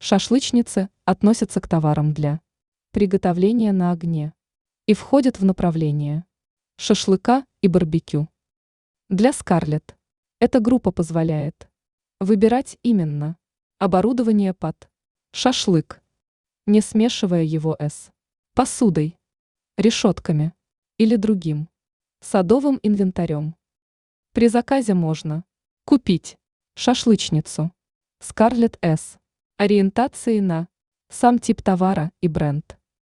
Шашлычницы относятся к товарам для приготовления на огне и входят в направление шашлыка и барбекю. Для Скарлетт эта группа позволяет выбирать именно оборудование под шашлык, не смешивая его с посудой, решетками или другим садовым инвентарем. При заказе можно купить шашлычницу Скарлетт с ориентацией на сам тип товара и бренд.